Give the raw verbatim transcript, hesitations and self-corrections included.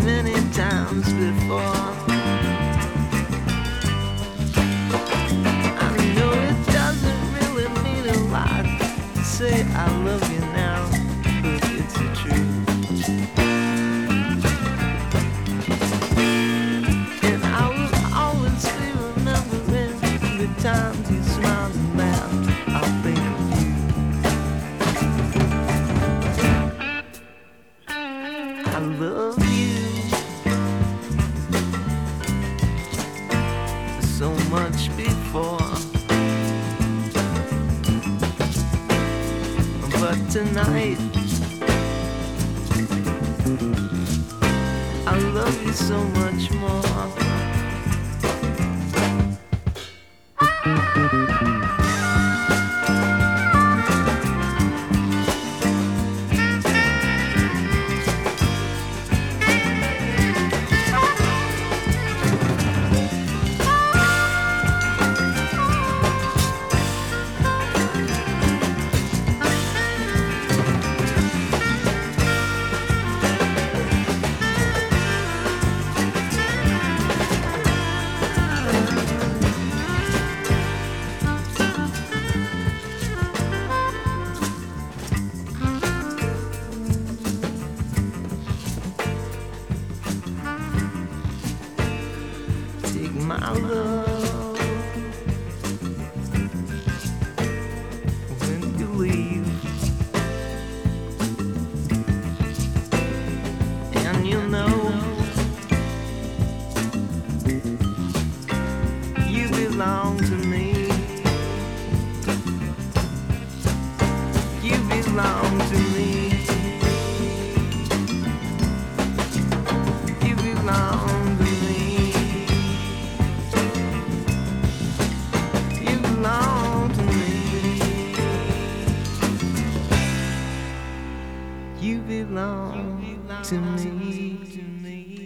many times before. I know it doesn't really mean a lot to say I love you now, but it's the truth. And I will always be remembering the times you smiled and laughed. I'll think of you. I love you so much before, but tonight I love you so much more. Take my love when you leave, and you know you belong to me. You belong to me. You belong to me. You belong to me. You belong to me.